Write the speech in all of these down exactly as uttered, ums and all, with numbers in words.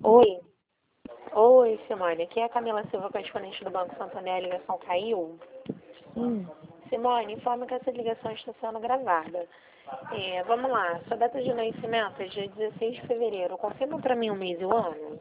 Oi, Oi, Simone. Aqui é a Camila Silva, correspondente do Banco Santander. A ligação caiu. sim, Simone, informa que essa ligação está sendo gravada. É, vamos lá. Sua data de nascimento é dia dezesseis de fevereiro. Confirma para mim o mês e o ano.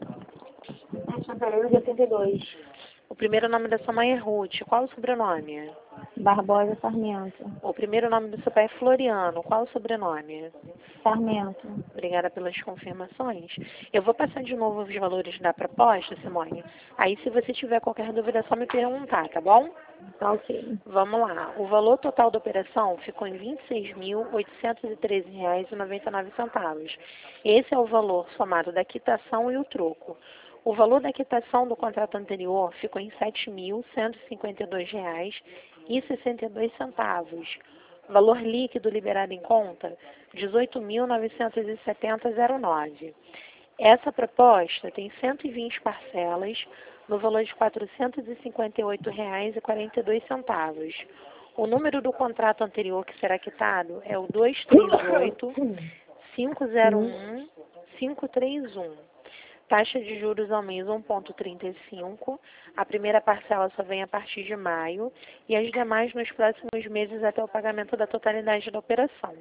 é fevereiro de oitenta e dois. O primeiro nome da sua mãe é Ruth. Qual o sobrenome? Barbosa Sarmento. O primeiro nome do seu pai é Floriano. Qual o sobrenome? Sarmento. Obrigada pelas confirmações. Eu vou passar de novo os valores da proposta, Simone. Aí, se você tiver qualquer dúvida, é só me perguntar, tá bom? Tá ok. Vamos lá. O valor total da operação ficou em vinte e seis mil, oitocentos e treze reais e noventa e nove centavos. Esse é o valor somado da quitação e o troco. O valor da quitação do contrato anterior ficou em sete mil, cento e cinquenta e dois reais e sessenta e dois centavos. Valor líquido liberado em conta, dezoito mil, novecentos e setenta reais e zero nove. Essa proposta tem cento e vinte parcelas no valor de quatrocentos e cinquenta e oito reais e quarenta e dois centavos. O número do contrato anterior que será quitado é o dois três oito, cinco zero Sim, um, cinco três um. Taxa de juros ao mês um vírgula trinta e cinco. A primeira parcela só vem a partir de maio e as demais nos próximos meses até o pagamento da totalidade da operação.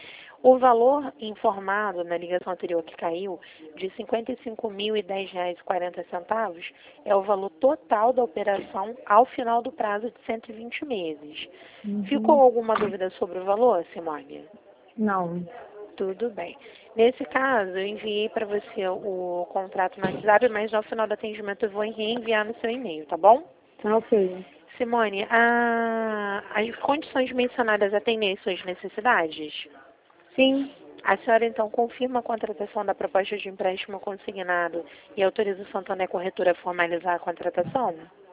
O valor informado na ligação anterior que caiu, de cinquenta e cinco mil e dez reais e quarenta centavos, é o valor total da operação ao final do prazo de cento e vinte meses. Ficou uhum. alguma dúvida sobre o valor, Simone? Não, Tudo bem. Nesse caso, eu enviei para você o contrato no WhatsApp, mas ao final do atendimento eu vou reenviar no seu e-mail, tá bom? tá ok. Simone, a- as condições mencionadas atendem às suas necessidades? Sim, A senhora, então, confirma a contratação da proposta de empréstimo consignado e autoriza o Santander Corretora a formalizar a contratação?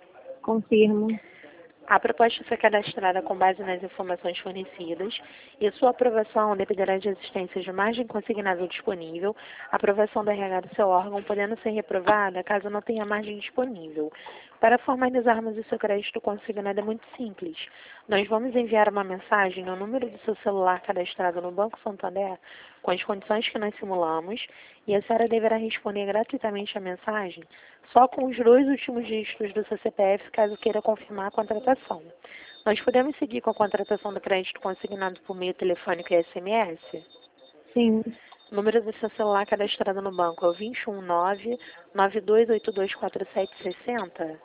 confirmo. A proposta foi cadastrada com base nas informações fornecidas e sua aprovação dependerá de existência de margem consignável disponível, aprovação do R H do seu órgão, podendo ser reprovada caso não tenha margem disponível. Para formalizarmos o seu crédito consignado é muito simples. Nós vamos enviar uma mensagem no número do seu celular cadastrado no Banco Santander com as condições que nós simulamos e a senhora deverá responder gratuitamente a mensagem só com os dois últimos dígitos do seu C P F, caso queira confirmar a contratação. Nós podemos seguir com a contratação do crédito consignado por meio telefônico e S M S? Sim, O número do seu celular cadastrado no banco é o dois um nove, nove dois oito dois quatro sete seis zero?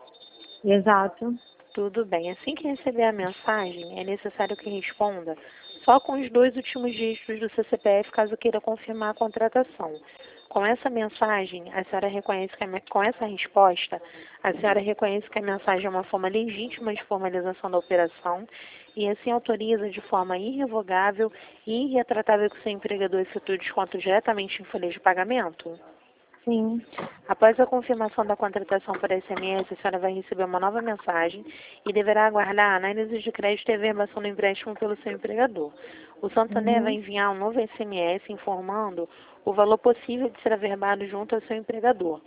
exato. Tudo bem. Assim que receber a mensagem, é necessário que responda só com os dois últimos dígitos do seu C P F, caso queira confirmar a contratação. Com essa mensagem, a senhora reconhece que a, me- com essa resposta, a senhora reconhece que a mensagem é uma forma legítima de formalização da operação e assim autoriza de forma irrevogável e irretratável que o seu empregador efetue o desconto diretamente em folha de pagamento? Sim, Após a confirmação da contratação por S M S, a senhora vai receber uma nova mensagem e deverá aguardar a análise de crédito e averbação do empréstimo pelo seu empregador. O Santander vai uhum. enviar um novo S M S informando o valor possível de ser averbado junto ao seu empregador.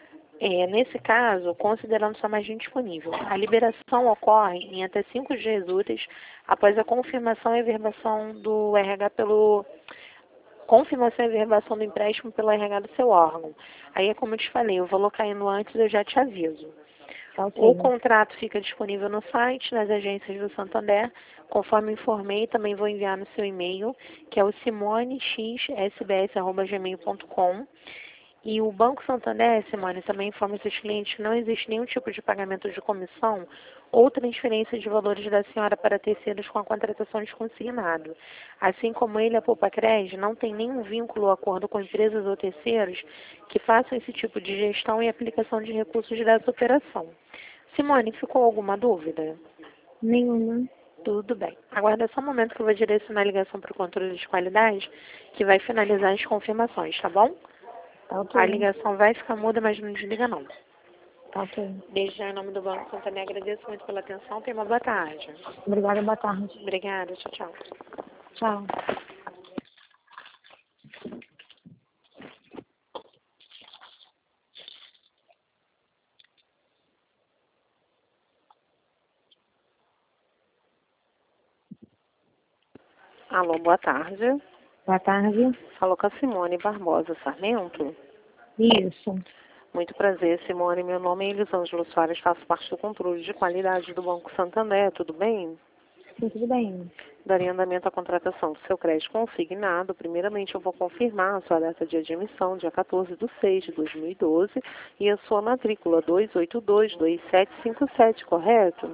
É, nesse caso, considerando sua margem disponível, a liberação ocorre em até cinco dias úteis após a confirmação e averbação do R H pelo confirmação e averbação do empréstimo pelo R H do seu órgão. Aí é como eu te falei, o valor caindo antes eu já te aviso. Tá O ok. contrato fica disponível no site, nas agências do Santander, conforme informei, também vou enviar no seu e-mail, que é o simone x s b s arroba gmail ponto com. E o Banco Santander, Simone, também informa seus clientes que não existe nenhum tipo de pagamento de comissão ou transferência de valores da senhora para terceiros com a contratação de consignado. Assim como ele, a Poupa-Cred, não tem nenhum vínculo ou acordo com empresas ou terceiros que façam esse tipo de gestão e aplicação de recursos dessa operação. Simone, ficou alguma dúvida? Nenhuma. Tudo bem. Aguarda só um momento que eu vou direcionar a ligação para o controle de qualidade, que vai finalizar as confirmações, tá bom? Tá ok. A ligação vai ficar muda, mas não desliga não. Tá ok. Desde já, em nome do Banco Santander, agradeço muito pela atenção. Tenha uma boa tarde. Obrigada, boa tarde. Obrigada. Tchau, tchau. Tchau. Alô, boa tarde. Boa tarde. Falou com a Simone Barbosa Sarmento. Isso. Muito prazer, Simone. Meu nome é Elisângela Soares, faço parte do controle de qualidade do Banco Santander. Tudo bem? Sim, tudo bem. Daria andamento à contratação do seu crédito consignado. Primeiramente, eu vou confirmar a sua data de admissão, dia quatorze de seis de dois mil e doze, e a sua matrícula dois oito dois, dois sete cinco sete, correto?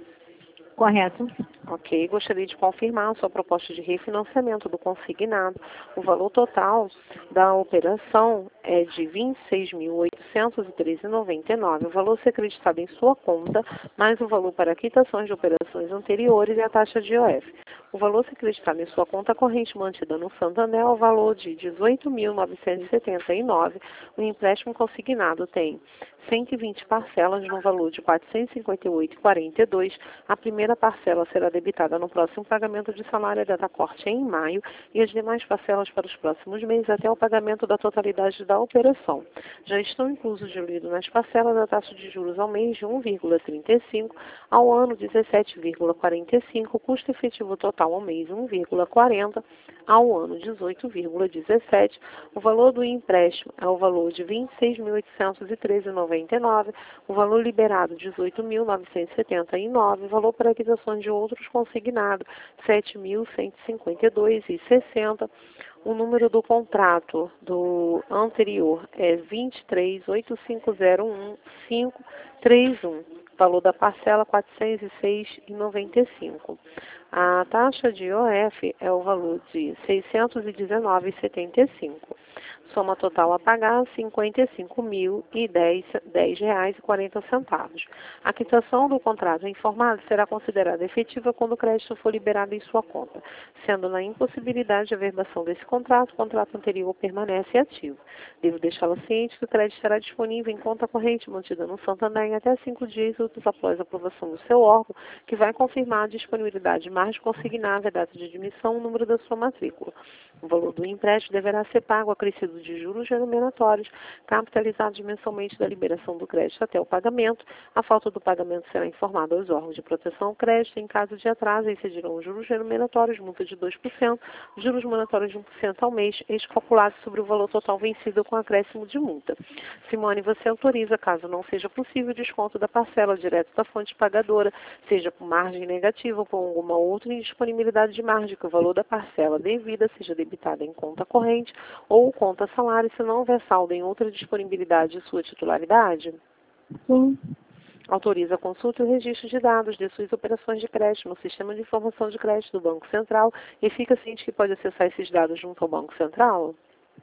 Correto. Ok, gostaria de confirmar a sua proposta de refinanciamento do consignado. O valor total da operação é de vinte e seis mil oitocentos e treze reais e noventa e nove centavos. O valor a ser acreditado em sua conta, mais o valor para quitações de operações anteriores e a taxa de I O F. O valor a ser acreditado em sua conta corrente mantida no Santander é o valor de dezoito mil novecentos e setenta e nove reais. O empréstimo consignado tem cento e vinte parcelas no valor de quatrocentos e cinquenta e oito reais e quarenta e dois centavos. A primeira parcela será debitada no próximo pagamento de salário da corte em maio e as demais parcelas para os próximos meses até o pagamento da totalidade da operação. Já estão inclusos diluídos nas parcelas a taxa de juros ao mês de um vírgula trinta e cinco, ao ano dezessete vírgula quarenta e cinco, custo efetivo total ao mês um vírgula quarenta, ao ano dezoito vírgula dezessete. O valor do empréstimo é o valor de vinte e seis mil oitocentos e treze reais e noventa e nove centavos, o valor liberado dezoito mil novecentos e setenta e nove reais, o valor para aquisições de outros consignados sete mil cento e cinquenta e dois reais e sessenta centavos. O número do contrato do anterior é vinte e três oito cinco zero um cinco três um. Valor da parcela quatrocentos e seis reais e noventa e cinco centavos. A taxa de I O F é o valor de seiscentos e dezenove reais e setenta e cinco centavos. Soma total a pagar cinquenta e cinco mil e dez reais e quarenta centavos. A quitação do contrato informado será considerada efetiva quando o crédito for liberado em sua conta, sendo na impossibilidade de averbação desse contrato, o contrato anterior permanece ativo. Devo deixá-la ciente que o crédito estará disponível em conta corrente mantida no Santander em até cinco dias úteis após a aprovação do seu órgão, que vai confirmar a disponibilidade de margem consignada, a data de admissão, o número da sua matrícula. O valor do empréstimo deverá ser pago acrescido de juros remuneratórios, capitalizados mensalmente da liberação do crédito até o pagamento. A falta do pagamento será informada aos órgãos de proteção ao crédito. Em caso de atraso, incidirão os juros remuneratórios, multa de dois por cento, juros moratórios de um por cento ao mês, ex-calculados sobre o valor total vencido com acréscimo de multa. Simone, você autoriza, caso não seja possível, o desconto da parcela direto da fonte pagadora, seja por margem negativa ou por alguma outra indisponibilidade de margem, que o valor da parcela devida seja debitada em conta corrente ou conta salário, se não houver saldo em outra disponibilidade de sua titularidade? Sim. Autoriza a consulta e o registro de dados de suas operações de crédito no Sistema de Informação de Crédito do Banco Central e fica ciente que pode acessar esses dados junto ao Banco Central?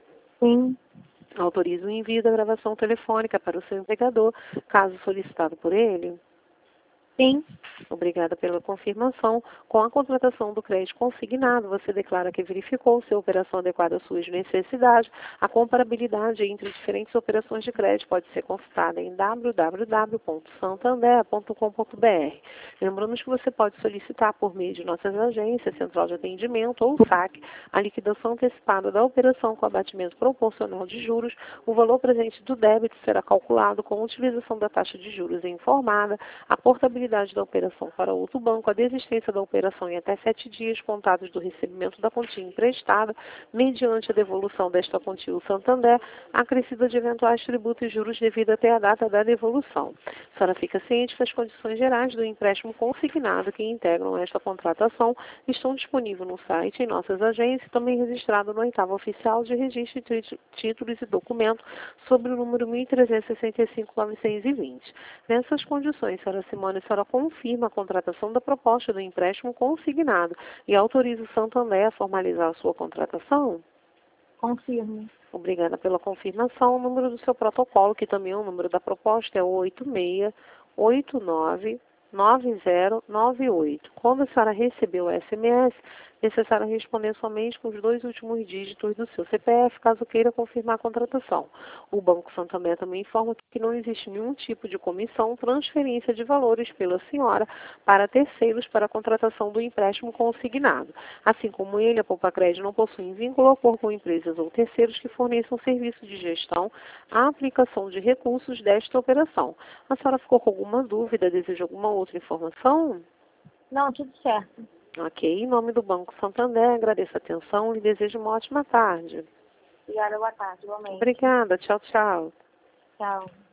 Sim. Autoriza o envio da gravação telefônica para o seu empregador, caso solicitado por ele? Sim. Obrigada pela confirmação. Com a contratação do crédito consignado, você declara que verificou se a operação adequada às suas necessidades. A comparabilidade entre diferentes operações de crédito pode ser consultada em w w w ponto santander ponto com ponto b r. Lembramos que você pode solicitar por meio de nossas agências, central de atendimento ou S A C, a liquidação antecipada da operação com abatimento proporcional de juros. O valor presente do débito será calculado com a utilização da taxa de juros informada, a portabilidade da operação para outro banco, a desistência da operação em até sete dias contados do recebimento da quantia emprestada, mediante a devolução desta quantia ao Santander, acrescida de eventuais tributos e juros devido até a data da devolução. A senhora fica ciente que as condições gerais do empréstimo consignado que integram esta contratação estão disponíveis no site, em nossas agências, também registrado no oitavo oficial de registro de títulos e documentos sobre o número mil trezentos e sessenta e cinco ponto novecentos e vinte. Nessas condições, senhora Simone, a senhora confirma a contratação da proposta do empréstimo consignado e autoriza o Santander a formalizar a sua contratação? Confirmo. Obrigada pela confirmação. O número do seu protocolo, que também é o número da proposta, é oito seis oito nove nove zero nove oito. Quando a senhora recebeu o S M S, necessário responder somente com os dois últimos dígitos do seu C P F, caso queira confirmar a contratação. O Banco Santander também informa que não existe nenhum tipo de comissão, transferência de valores pela senhora para terceiros para a contratação do empréstimo consignado. Assim como ele, a Poupa Crédito não possui vínculo ou acordo com empresas ou terceiros que forneçam serviço de gestão à aplicação de recursos desta operação. A senhora ficou com alguma dúvida? Deseja alguma outra informação? Não, tudo certo. Ok, em nome do Banco Santander, agradeço a atenção e desejo uma ótima tarde. Obrigada, boa tarde, igualmente. Obrigada, tchau, tchau. Tchau.